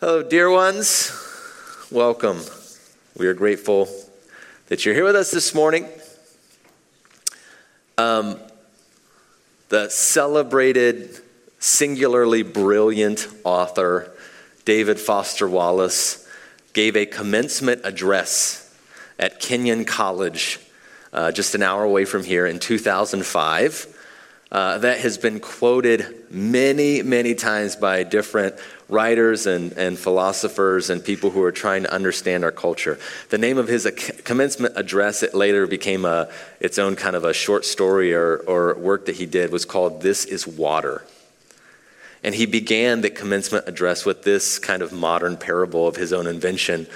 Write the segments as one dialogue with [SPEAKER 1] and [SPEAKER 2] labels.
[SPEAKER 1] Hello, dear ones. Welcome. We are grateful that you're here with us this morning. The celebrated, singularly brilliant author, David Foster Wallace, gave a commencement address at Kenyon College, just an hour away from here in 2005. That has been quoted many, many times by different writers and philosophers and people who are trying to understand our culture. The name of his commencement address, it later became its own kind of a short story or work that he did, was called This is Water. And he began the commencement address with this kind of modern parable of his own invention.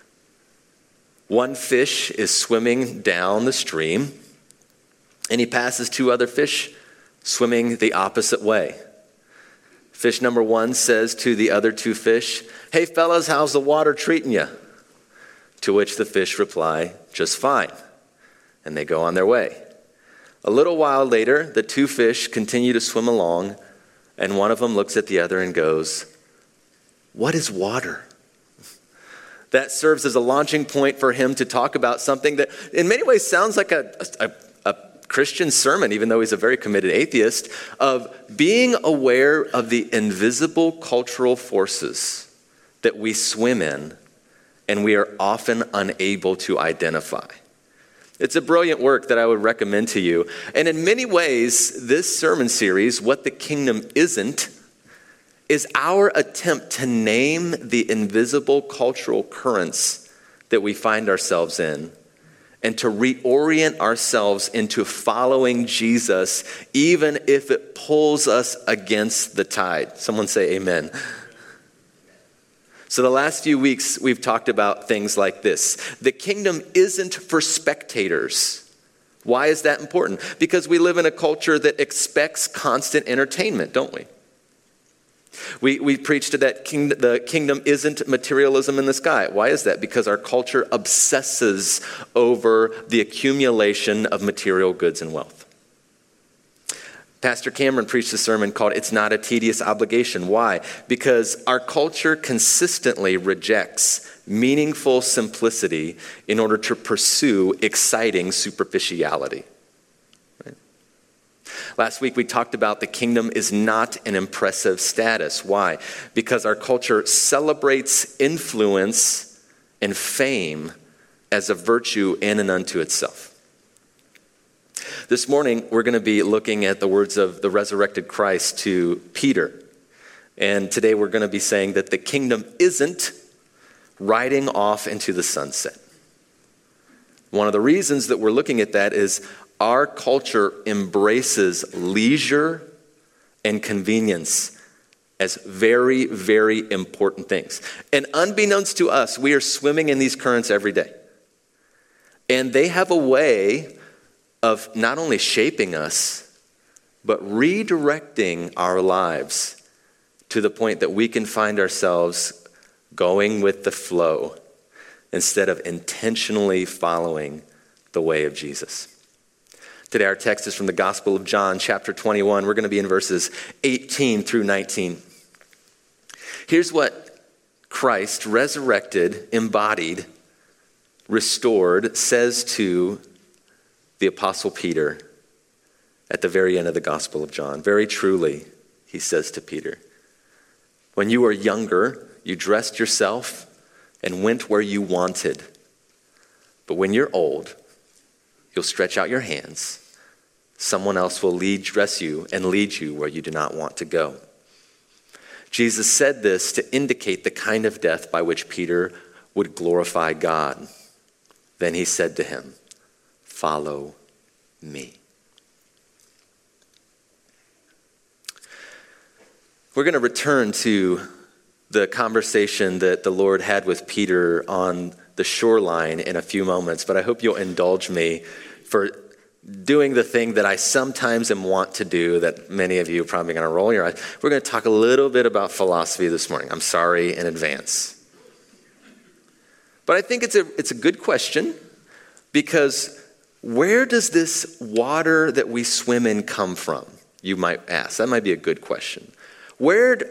[SPEAKER 1] One fish is swimming down the stream, and he passes two other fish swimming the opposite way. Fish number one says to the other two fish, "Hey fellas, how's the water treating you?" To which the fish reply, "Just fine." And they go on their way. A little while later, the two fish continue to swim along, and one of them looks at the other and goes, "What is water?" That serves as a launching point for him to talk about something that in many ways sounds like a Christian sermon, even though he's a very committed atheist, of being aware of the invisible cultural forces that we swim in and we are often unable to identify. It's a brilliant work that I would recommend to you. And in many ways, this sermon series, What the Kingdom Isn't, is our attempt to name the invisible cultural currents that we find ourselves in, and to reorient ourselves into following Jesus, even if it pulls us against the tide. Someone say amen. So the last few weeks, we've talked about things like this. The kingdom isn't for spectators. Why is that important? Because we live in a culture that expects constant entertainment, don't we? We preached that the kingdom isn't materialism in the sky. Why is that? Because our culture obsesses over the accumulation of material goods and wealth. Pastor Cameron preached a sermon called It's Not a Tedious Obligation. Why? Because our culture consistently rejects meaningful simplicity in order to pursue exciting superficiality. Last week we talked about the kingdom is not an impressive status. Why? Because our culture celebrates influence and fame as a virtue in and unto itself. This morning we're going to be looking at the words of the resurrected Christ to Peter. And today we're going to be saying that the kingdom isn't riding off into the sunset. One of the reasons that we're looking at that is our culture embraces leisure and convenience as very, very important things. And unbeknownst to us, we are swimming in these currents every day. And they have a way of not only shaping us, but redirecting our lives to the point that we can find ourselves going with the flow instead of intentionally following the way of Jesus. Today our text is from the Gospel of John, chapter 21. We're going to be in verses 18 through 19. Here's what Christ, resurrected, embodied, restored, says to the Apostle Peter at the very end of the Gospel of John. Very truly, he says to Peter, when you were younger, you dressed yourself and went where you wanted. But when you're old, you'll stretch out your hands. Someone else will dress you and lead you where you do not want to go. Jesus said this to indicate the kind of death by which Peter would glorify God. Then he said to him, "Follow me." We're going to return to the conversation that the Lord had with Peter on the shoreline in a few moments, but I hope you'll indulge me for doing the thing that I sometimes am want to do that many of you are probably going to roll your eyes. We're going to talk a little bit about philosophy this morning. I'm sorry in advance. But I think it's a good question, because where does this water that we swim in come from? You might ask. That might be a good question. Where'd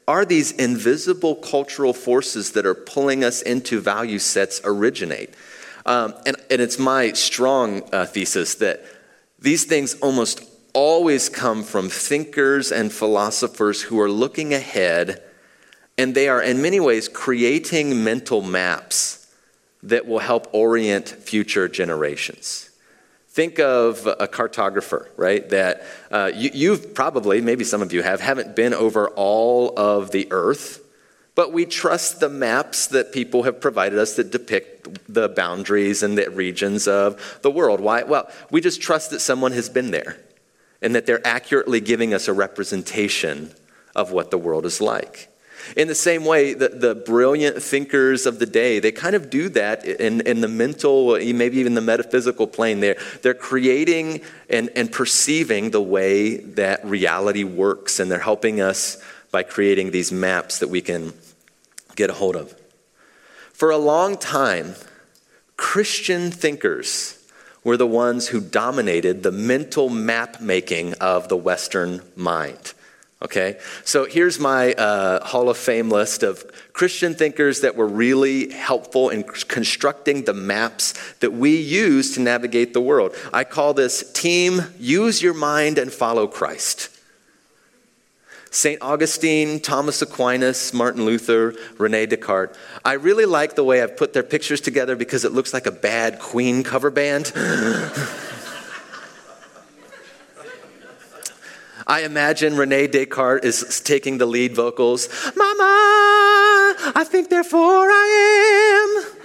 [SPEAKER 1] are these invisible cultural forces that are pulling us into value sets originate. And it's my strong thesis that these things almost always come from thinkers and philosophers who are looking ahead, and they are in many ways creating mental maps that will help orient future generations. Think of a cartographer, right? That you've probably, maybe some of you haven't been over all of the earth, but we trust the maps that people have provided us that depict the boundaries and the regions of the world. Why? Well, we just trust that someone has been there and that they're accurately giving us a representation of what the world is like. In the same way, the brilliant thinkers of the day, they kind of do that in the mental, maybe even the metaphysical plane. They're creating and perceiving the way that reality works, and they're helping us by creating these maps that we can get a hold of. For a long time, Christian thinkers were the ones who dominated the mental map making of the Western mind. Okay, so here's my Hall of Fame list of Christian thinkers that were really helpful in constructing the maps that we use to navigate the world. I call this team, use your mind and follow Christ. St. Augustine, Thomas Aquinas, Martin Luther, René Descartes. I really like the way I've put their pictures together because it looks like a bad Queen cover band. I imagine René Descartes is taking the lead vocals. Mama, I think therefore I am.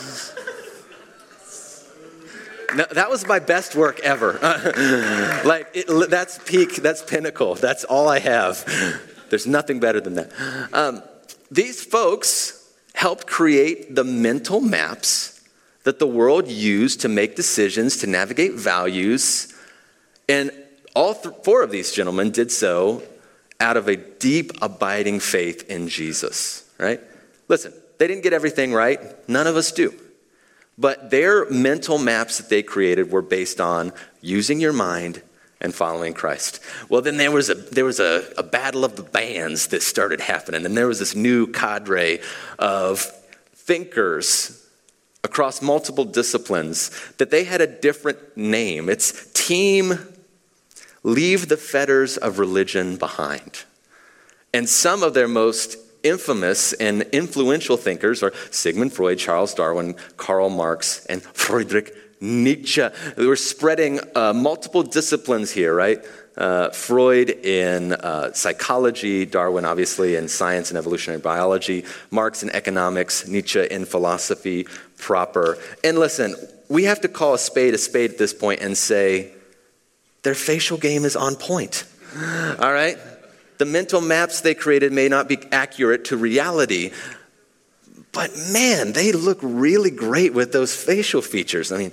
[SPEAKER 1] No, that was my best work ever. That's peak, that's pinnacle. That's all I have. There's nothing better than that. These folks helped create the mental maps that the world used to make decisions, to navigate values, and all four of these gentlemen did so out of a deep, abiding faith in Jesus, right? Listen, they didn't get everything right. None of us do. But their mental maps that they created were based on using your mind and following Christ. Well, then there was a battle of the bands that started happening, and there was this new cadre of thinkers across multiple disciplines that they had a different name. It's Team Leave the Fetters of Religion Behind. And some of their most infamous and influential thinkers are Sigmund Freud, Charles Darwin, Karl Marx, and Friedrich Nietzsche. They were spreading multiple disciplines here, right? Freud in psychology, Darwin obviously in science and evolutionary biology, Marx in economics, Nietzsche in philosophy proper. And listen, we have to call a spade at this point and say, their facial game is on point, all right? The mental maps they created may not be accurate to reality, but man, they look really great with those facial features. I mean,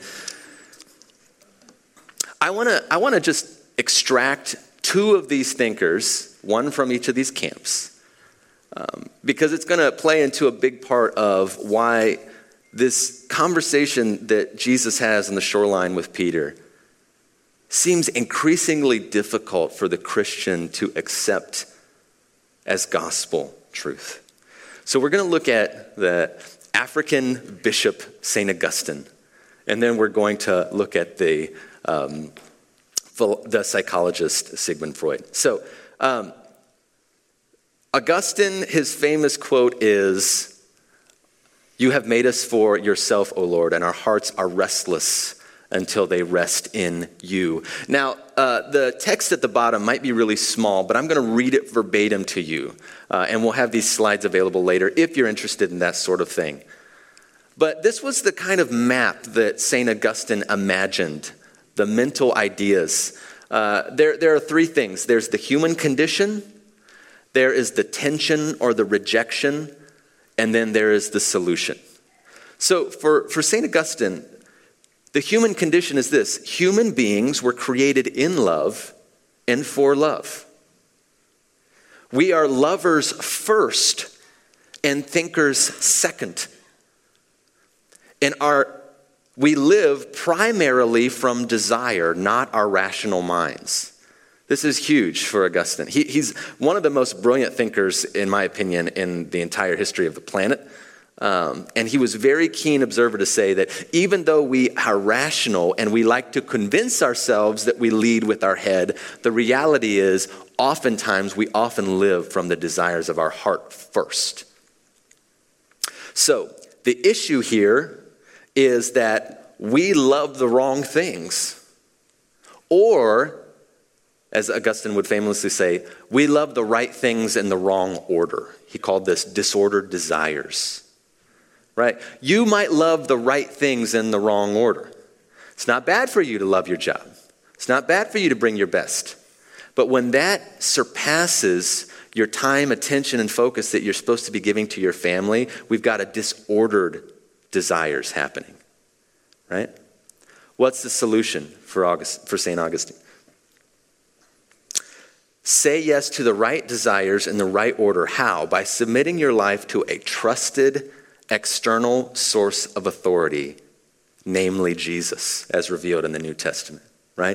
[SPEAKER 1] I want to just extract two of these thinkers, one from each of these camps, because it's going to play into a big part of why this conversation that Jesus has on the shoreline with Peter seems increasingly difficult for the Christian to accept as gospel truth. So we're going to look at the African bishop, St. Augustine, and then we're going to look at the psychologist, Sigmund Freud. So Augustine, his famous quote is, "You have made us for yourself, O Lord, and our hearts are restless until they rest in you." Now, the text at the bottom might be really small, but I'm going to read it verbatim to you. And we'll have these slides available later if you're interested in that sort of thing. But this was the kind of map that St. Augustine imagined, the mental ideas. There are three things. There's the human condition, there is the tension or the rejection, and then there is the solution. So for St. Augustine, the human condition is this: human beings were created in love and for love. We are lovers first and thinkers second. And we live primarily from desire, not our rational minds. This is huge for Augustine. He's one of the most brilliant thinkers, in my opinion, in the entire history of the planet. And he was a very keen observer to say that even though we are rational and we like to convince ourselves that we lead with our head, the reality is oftentimes we often live from the desires of our heart first. So the issue here is that we love the wrong things. Or, as Augustine would famously say, we love the right things in the wrong order. He called this disordered desires, right? You might love the right things in the wrong order. It's not bad for you to love your job. It's not bad for you to bring your best. But when that surpasses your time, attention, and focus that you're supposed to be giving to your family, we've got a disordered desires happening, right? What's the solution for St. Augustine? Say yes to the right desires in the right order. How? By submitting your life to a trusted external source of authority, namely Jesus, as revealed in the New Testament, right?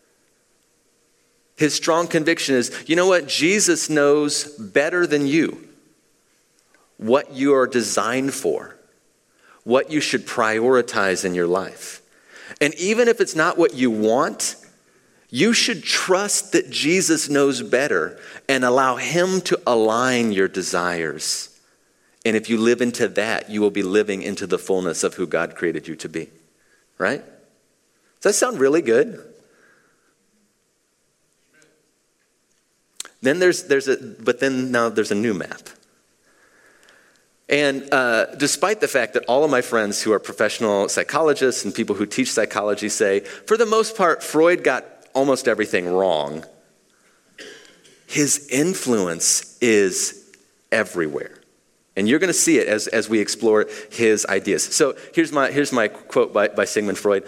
[SPEAKER 1] His strong conviction is, you know what? Jesus knows better than you what you are designed for, what you should prioritize in your life. And even if it's not what you want, you should trust that Jesus knows better and allow him to align your desires. And if you live into that, you will be living into the fullness of who God created you to be. Right? Does that sound really good? Then there's a new map. And despite the fact that all of my friends who are professional psychologists and people who teach psychology say, for the most part, Freud got almost everything wrong, his influence is everywhere. And you're going to see it as we explore his ideas. So here's my quote by Sigmund Freud.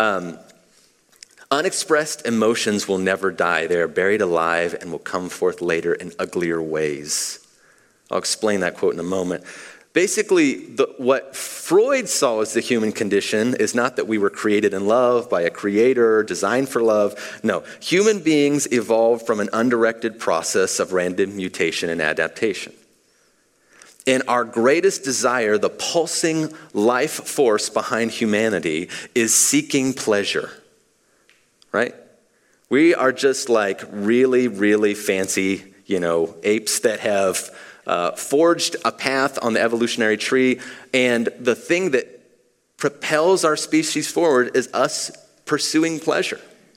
[SPEAKER 1] Unexpressed emotions will never die. They are buried alive and will come forth later in uglier ways. I'll explain that quote in a moment. Basically, what Freud saw as the human condition is not that we were created in love by a creator, designed for love. No, human beings evolved from an undirected process of random mutation and adaptation. And our greatest desire, the pulsing life force behind humanity, is seeking pleasure, right? We are just like really, really fancy, apes that have forged a path on the evolutionary tree, and the thing that propels our species forward is us pursuing pleasure.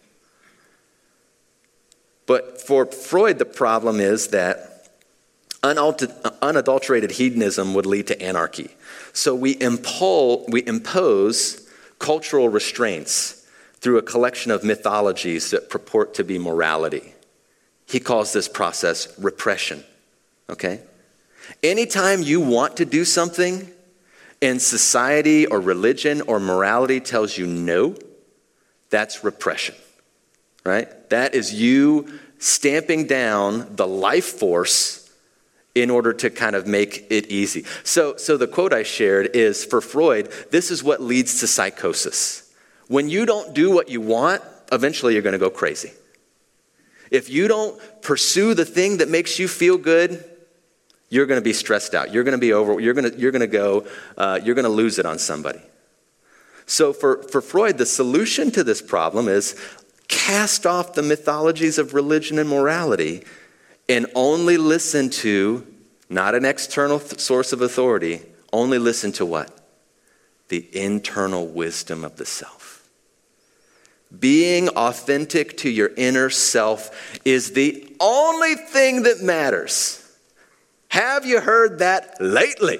[SPEAKER 1] But for Freud, the problem is that unadulterated hedonism would lead to anarchy. So we impose cultural restraints through a collection of mythologies that purport to be morality. He calls this process repression, okay? Anytime you want to do something and society or religion or morality tells you no, that's repression, right? That is you stamping down the life force in order to kind of make it easy. So the quote I shared is, for Freud, this is what leads to psychosis. When you don't do what you want, eventually you're going to go crazy. If you don't pursue the thing that makes you feel good, you're going to be stressed out. You're going to be you're going to lose it on somebody. So for Freud, the solution to this problem is cast off the mythologies of religion and morality and only listen to, not an external source of authority, only listen to what? The internal wisdom of the self. Being authentic to your inner self is the only thing that matters. Have you heard that lately?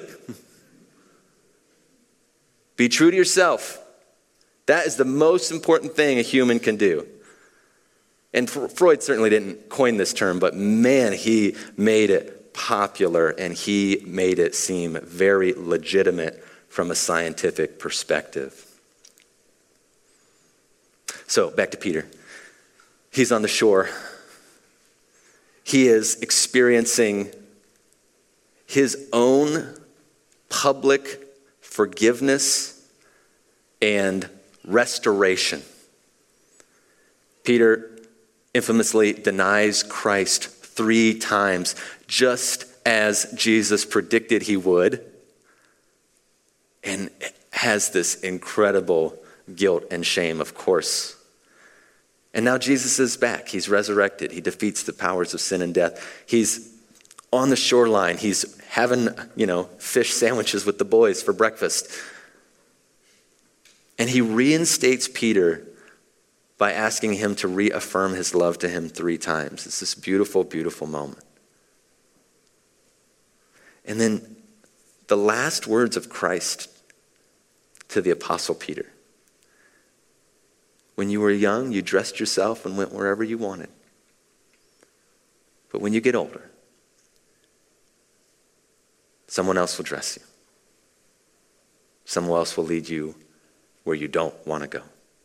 [SPEAKER 1] Be true to yourself. That is the most important thing a human can do. And Freud certainly didn't coin this term, but man, he made it popular and he made it seem very legitimate from a scientific perspective. So back to Peter. He's on the shore. He is experiencing his own public forgiveness and restoration. Peter, infamously denies Christ 3 times, just as Jesus predicted he would, and has this incredible guilt and shame, of course. And now Jesus is back. He's resurrected. He defeats the powers of sin and death. He's on the shoreline. He's having, fish sandwiches with the boys for breakfast. And he reinstates Peter by asking him to reaffirm his love to him 3 times. It's this beautiful, beautiful moment. And then the last words of Christ to the Apostle Peter. When you were young, you dressed yourself and went wherever you wanted. But when you get older, someone else will dress you. Someone else will lead you where you don't want to go.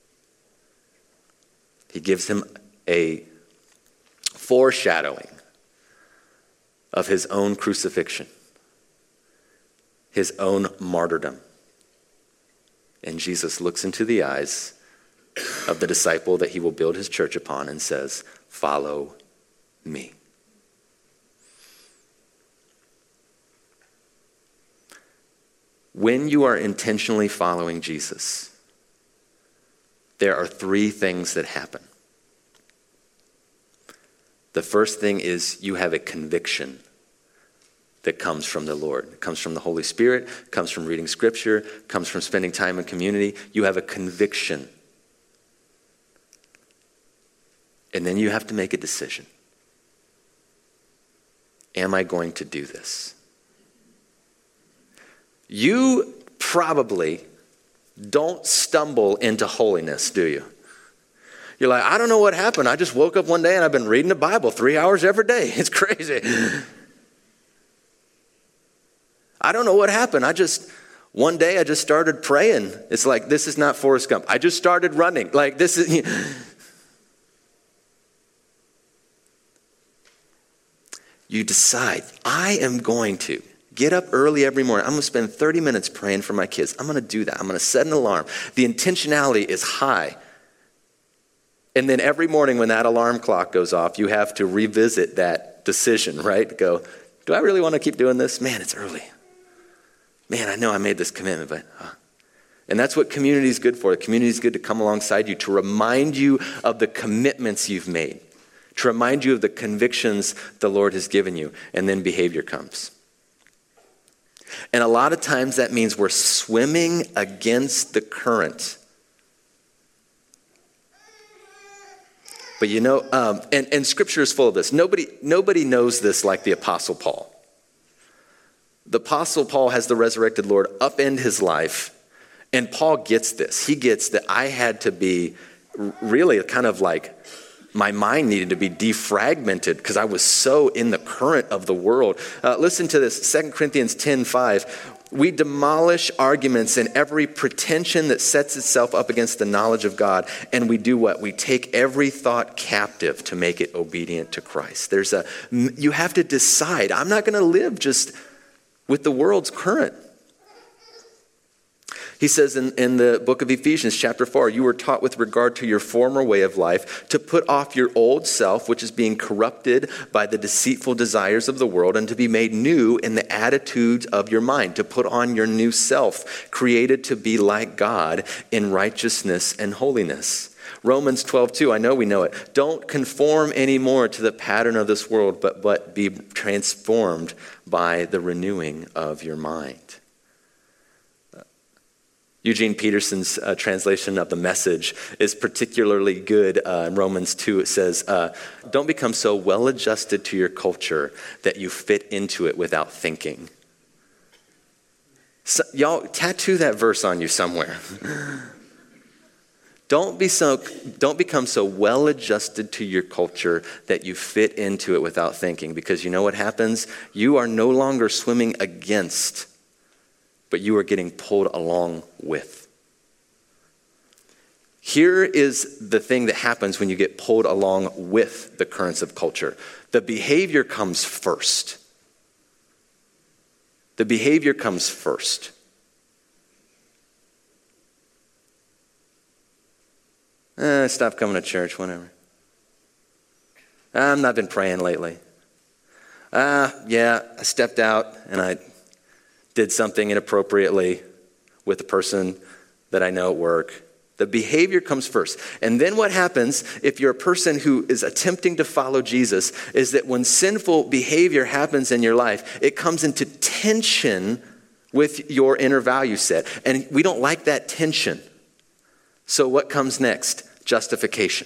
[SPEAKER 1] He gives him a foreshadowing of his own crucifixion, his own martyrdom. And Jesus looks into the eyes of the disciple that he will build his church upon and says, "Follow me." When you are intentionally following Jesus, there are 3 things that happen. The first thing is you have a conviction that comes from the Lord. It comes from the Holy Spirit, comes from reading Scripture, comes from spending time in community. You have a conviction. And then you have to make a decision. Am I going to do this? You probably don't stumble into holiness, do you? You're like, I don't know what happened. I just woke up one day and I've been reading the Bible 3 hours every day. It's crazy. I don't know what happened. One day I just started praying. It's like, this is not Forrest Gump. I just started running. Like, this is... You decide, I am going to get up early every morning. I'm going to spend 30 minutes praying for my kids. I'm going to do that. I'm going to set an alarm. The intentionality is high. And then every morning when that alarm clock goes off, you have to revisit that decision, right? Go, do I really want to keep doing this? Man, it's early. Man, I know I made this commitment, but... And that's what community is good for. The community is good to come alongside you, to remind you of the commitments you've made, to remind you of the convictions the Lord has given you, and then behavior comes. And a lot of times that means we're swimming against the current. But and Scripture is full of this. Nobody knows this like the Apostle Paul. The Apostle Paul has the resurrected Lord upend his life, and Paul gets this. He gets that I had to be really kind of like, my mind needed to be defragmented because I was so in the current of the world. Listen to this, 2 Corinthians 10:5. We demolish arguments and every pretension that sets itself up against the knowledge of God. And we do what? We take every thought captive to make it obedient to Christ. You have to decide, I'm not going to live just with the world's current. He says in the book of Ephesians, chapter 4, you were taught with regard to your former way of life to put off your old self, which is being corrupted by the deceitful desires of the world, and to be made new in the attitudes of your mind, to put on your new self, created to be like God in righteousness and holiness. Romans 12:2, I know we know it. Don't conform anymore to the pattern of this world, but be transformed by the renewing of your mind. Eugene Peterson's translation of the Message is particularly good. In Romans 2, it says, don't become so well adjusted to your culture that you fit into it without thinking. So, y'all, tattoo that verse on you somewhere. Don't become so well adjusted to your culture that you fit into it without thinking. Because you know what happens? You are no longer swimming against, but you are getting pulled along with. Here is the thing that happens when you get pulled along with the currents of culture. The behavior comes first. The behavior comes first. Stop coming to church, whatever. I've not been praying lately. Yeah, I stepped out and I did something inappropriately with a person that I know at work. The behavior comes first. And then what happens if you're a person who is attempting to follow Jesus is that when sinful behavior happens in your life, it comes into tension with your inner value set. And we don't like that tension. So what comes next? Justification.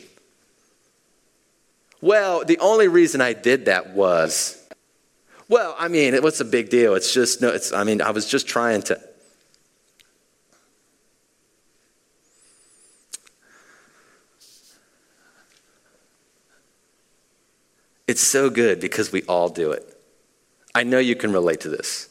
[SPEAKER 1] Well, the only reason I did that was, what's the big deal? I was just trying to. It's so good because we all do it. I know you can relate to this.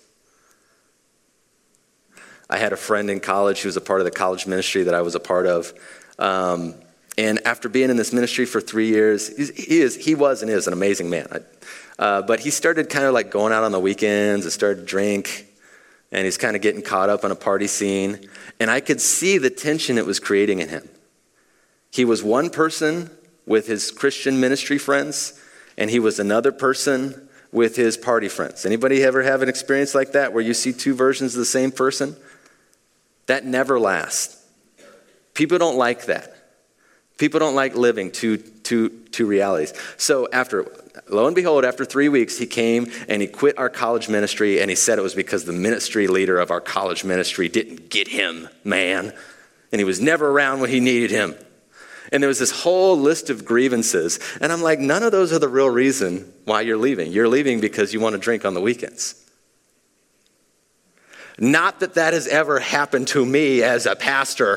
[SPEAKER 1] I had a friend in college who was a part of the college ministry that I was a part of. And after being in this ministry for 3 years, he was and is an amazing man. But he started kind of like going out on the weekends and started to drink. And he's kind of getting caught up on a party scene. And I could see the tension it was creating in him. He was one person with his Christian ministry friends, and he was another person with his party friends. Anybody ever have an experience like that where you see two versions of the same person? That never lasts. People don't like that. People don't like living two realities. So lo and behold, after 3 weeks, he came and he quit our college ministry, and he said it was because the ministry leader of our college ministry didn't get him, man. And he was never around when he needed him. And there was this whole list of grievances. And I'm like, none of those are the real reason why you're leaving. You're leaving because you want to drink on the weekends. Not that has ever happened to me as a pastor.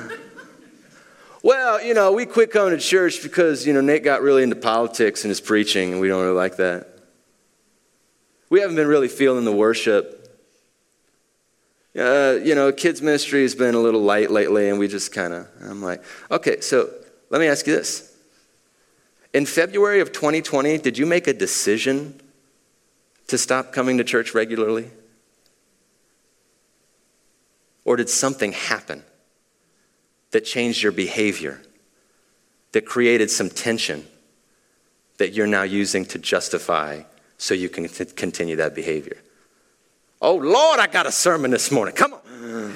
[SPEAKER 1] Well, we quit coming to church because, Nate got really into politics and his preaching, and we don't really like that. We haven't been really feeling the worship. Kids ministry has been a little light lately, and we just I'm like, okay, so let me ask you this. In February of 2020, did you make a decision to stop coming to church regularly? Or did something happen that changed your behavior, that created some tension that you're now using to justify so you can continue that behavior? Oh, Lord, I got a sermon this morning. Come on.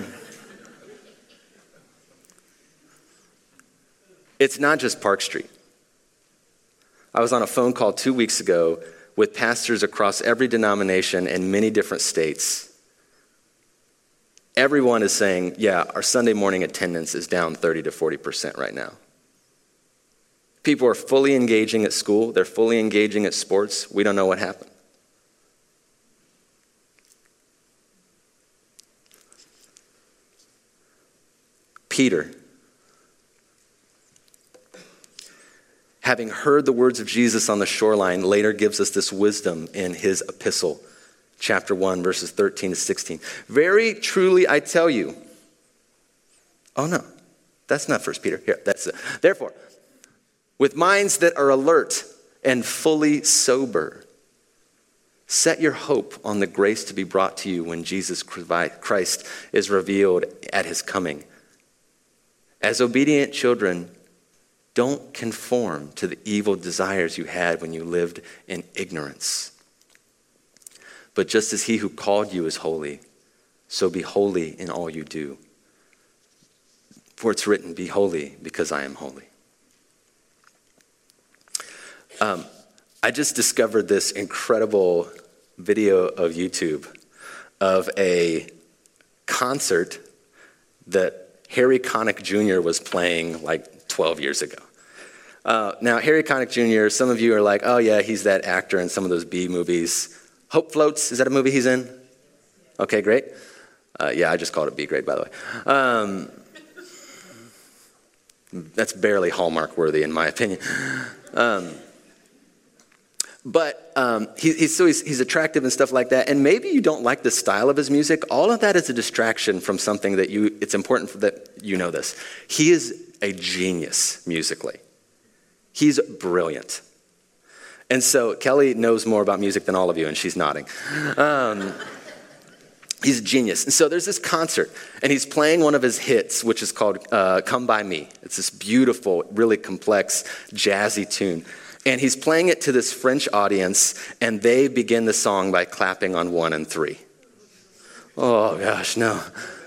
[SPEAKER 1] It's not just Park Street. I was on a phone call 2 weeks ago with pastors across every denomination in many different states. Everyone is saying, yeah, our Sunday morning attendance is down 30 to 40% right now. People are fully engaging at school. They're fully engaging at sports. We don't know what happened. Peter, having heard the words of Jesus on the shoreline, later gives us this wisdom in his epistle, chapter 1, verses 13 to 16. Very truly I tell you. Oh no, that's not 1 Peter. Here, that's it. Therefore, with minds that are alert and fully sober, set your hope on the grace to be brought to you when Jesus Christ is revealed at his coming. As obedient children, don't conform to the evil desires you had when you lived in ignorance. But just as he who called you is holy, so be holy in all you do. For it's written, be holy because I am holy. I just discovered this incredible video of YouTube of a concert that Harry Connick Jr. was playing like 12 years ago. Now, Harry Connick Jr., some of you are like, oh yeah, he's that actor in some of those B movies. Hope Floats, is that a movie he's in? Okay, great. Yeah, I just called it B grade, by the way. That's barely Hallmark worthy in my opinion. But he's attractive and stuff like that. And maybe you don't like the style of his music. All of that is a distraction from something that it's important that you know this. He is a genius musically. He's brilliant. And so Kelly knows more about music than all of you, and she's nodding. He's a genius. And so there's this concert, and he's playing one of his hits, which is called Come By Me. It's this beautiful, really complex, jazzy tune. And he's playing it to this French audience, and they begin the song by clapping on 1 and 3. Oh, gosh, no.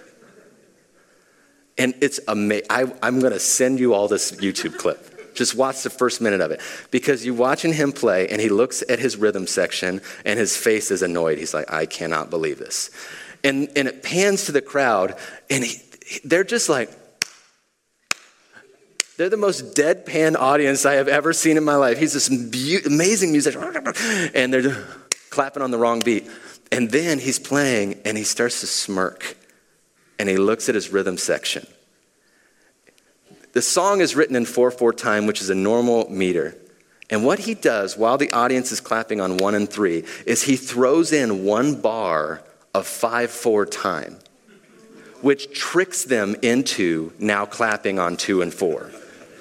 [SPEAKER 1] And it's amazing. I'm going to send you all this YouTube clip. Just watch the first minute of it. Because you're watching him play, and he looks at his rhythm section, and his face is annoyed. He's like, I cannot believe this. And it pans to the crowd, and they're just like, they're the most deadpan audience I have ever seen in my life. He's this amazing musician, and they're just clapping on the wrong beat. And then he's playing, and he starts to smirk, and he looks at his rhythm section. The song is written in 4/4 time, which is a normal meter. And what he does while the audience is clapping on 1 and 3 is he throws in 1 bar of 5/4 time, which tricks them into now clapping on 2 and 4.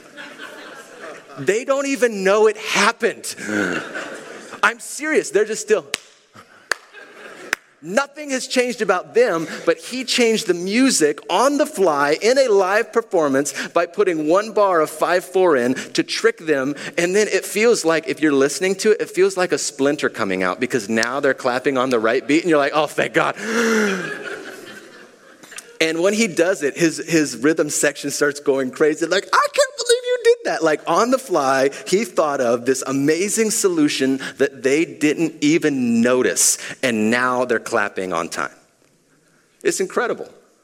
[SPEAKER 1] They don't even know it happened. I'm serious. They're just still. Nothing has changed about them, but he changed the music on the fly in a live performance by putting 1 bar of 5/4 in to trick them. And then it feels like, if you're listening to it, it feels like a splinter coming out because now they're clapping on the right beat and you're like, oh, thank God. And when he does it, his rhythm section starts going crazy. Like, I can't believe you did that. Like, on the fly, he thought of this amazing solution that they didn't even notice. And now they're clapping on time. It's incredible.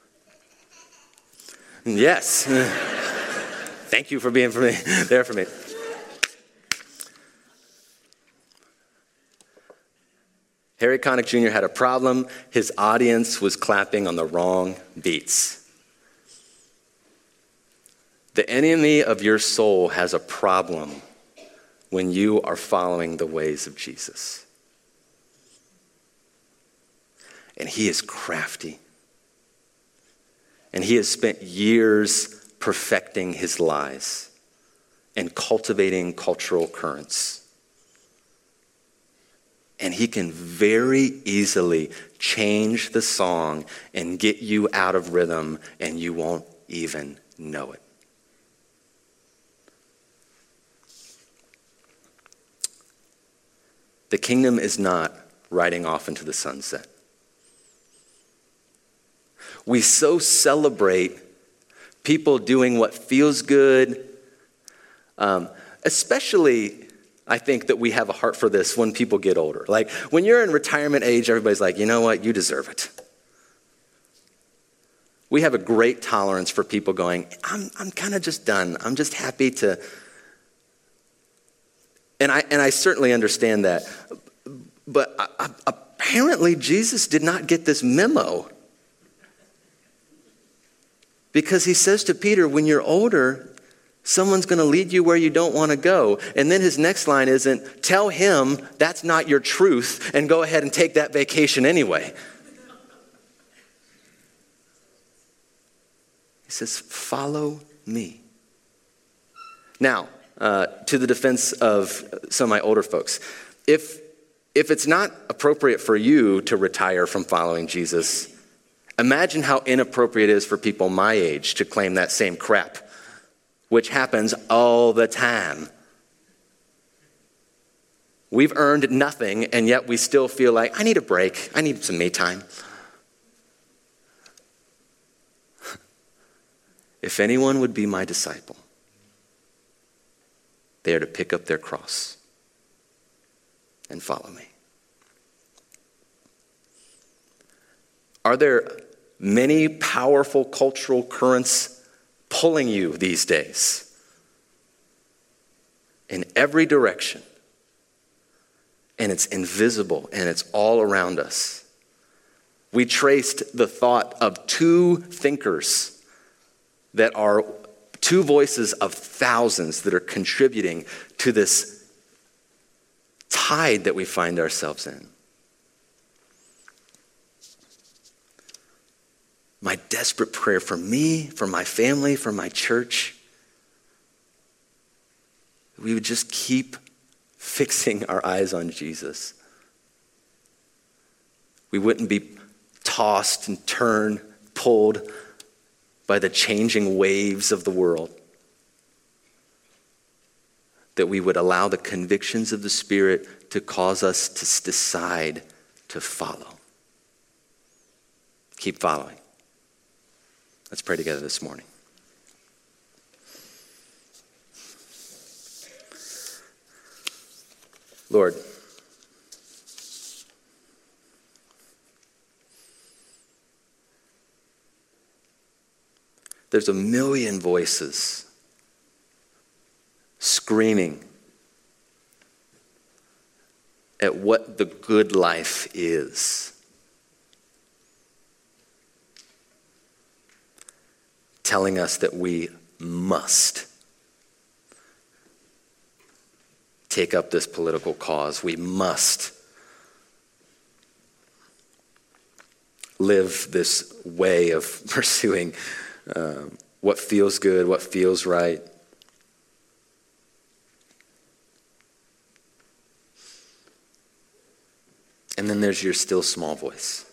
[SPEAKER 1] Yes. Thank you for being there for me. Harry Connick Jr. had a problem. His audience was clapping on the wrong beats. The enemy of your soul has a problem when you are following the ways of Jesus. And he is crafty. And he has spent years perfecting his lies and cultivating cultural currents. And he can very easily change the song and get you out of rhythm, and you won't even know it. The kingdom is not riding off into the sunset. We so celebrate people doing what feels good, especially I think that we have a heart for this when people get older. Like, when you're in retirement age, everybody's like, you know what? You deserve it. We have a great tolerance for people going, I'm kind of just done. I'm just happy to. And I certainly understand that. But apparently Jesus did not get this memo. Because he says to Peter, when you're older, someone's going to lead you where you don't want to go. And then his next line isn't, tell him that's not your truth and go ahead and take that vacation anyway. He says, follow me. Now, to the defense of some of my older folks, if it's not appropriate for you to retire from following Jesus, imagine how inappropriate it is for people my age to claim that same crap, which happens all the time. We've earned nothing, and yet we still feel like, I need a break. I need some me time. If anyone would be my disciple, they are to pick up their cross and follow me. Are there many powerful cultural currents pulling you these days in every direction? And it's invisible and it's all around us. We traced the thought of 2 thinkers that are 2 voices of thousands that are contributing to this tide that we find ourselves in. My desperate prayer for me, for my family, for my church, we would just keep fixing our eyes on Jesus. We wouldn't be tossed and turned, pulled by the changing waves of the world. that we would allow the convictions of the Spirit to cause us to decide to follow. Keep following. Let's pray together this morning. Lord, there's a million voices screaming at what the good life is. Telling us that we must take up this political cause. We must live this way of pursuing what feels good, what feels right. And then there's your still small voice,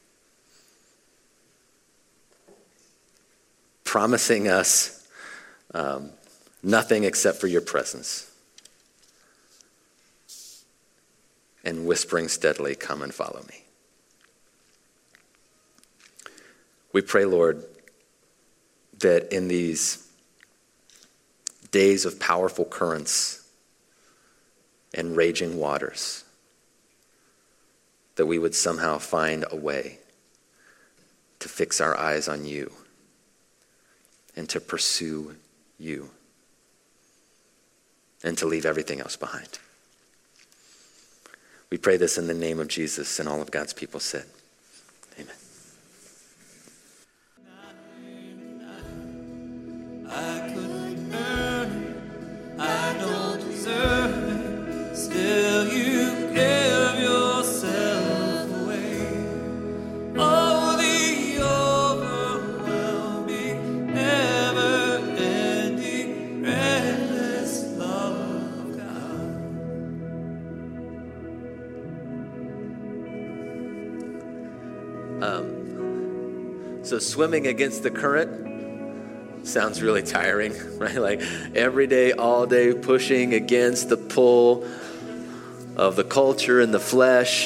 [SPEAKER 1] promising us nothing except for your presence, and whispering steadily, "Come and follow me." We pray, Lord, that in these days of powerful currents and raging waters, that we would somehow find a way to fix our eyes on you and to pursue you and to leave everything else behind. We pray this in the name of Jesus, and all of God's people said, amen.
[SPEAKER 2] I couldn't earn it, I don't deserve it, still you gave yourself away. Oh, the overwhelming, never-ending, endless love of God.
[SPEAKER 1] So swimming against the current sounds really tiring, right? Like every day, all day, pushing against the pull of the culture and the flesh.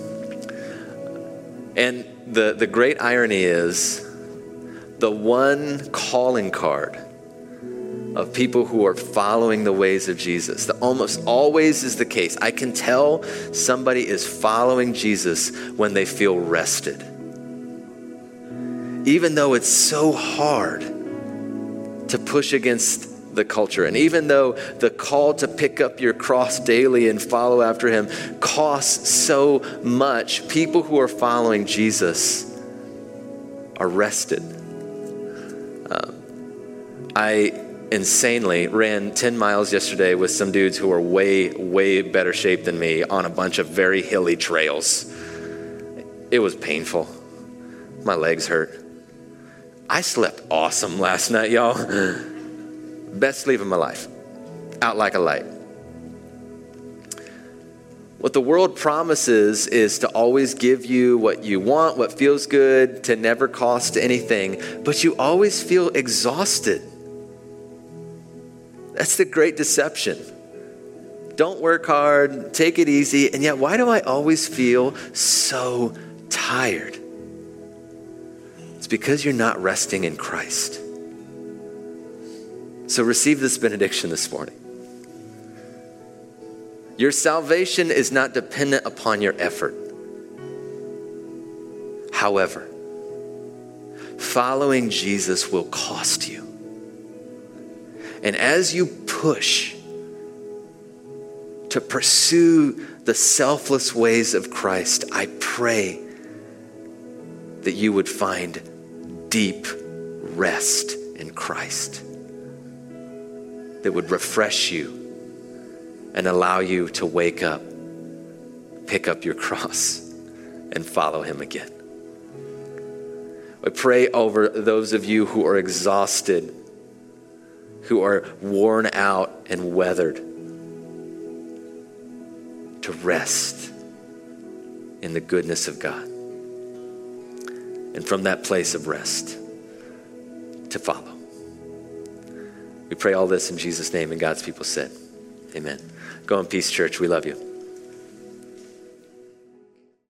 [SPEAKER 1] And the great irony is the one calling card of people who are following the ways of Jesus, that almost always is the case. I can tell somebody is following Jesus when they feel rested. Even though it's so hard to push against the culture. And even though the call to pick up your cross daily and follow after him costs so much, people who are following Jesus are rested. I insanely ran 10 miles yesterday with some dudes who are way, way better shape than me on a bunch of very hilly trails. It was painful. My legs hurt. I slept awesome last night, y'all. Best sleep of my life. Out like a light. What the world promises is to always give you what you want, what feels good, to never cost anything, but you always feel exhausted. That's the great deception. Don't work hard, take it easy, and yet why do I always feel so tired? It's because you're not resting in Christ. So receive this benediction this morning. Your salvation is not dependent upon your effort. However, following Jesus will cost you. And as you push to pursue the selfless ways of Christ, I pray that you would find deep rest in Christ that would refresh you and allow you to wake up, pick up your cross, and follow him again. I pray over those of you who are exhausted, who are worn out and weathered, to rest in the goodness of God. And from that place of rest, to follow. We pray all this in Jesus' name, and God's people said, Amen. Go in peace, church. We love you.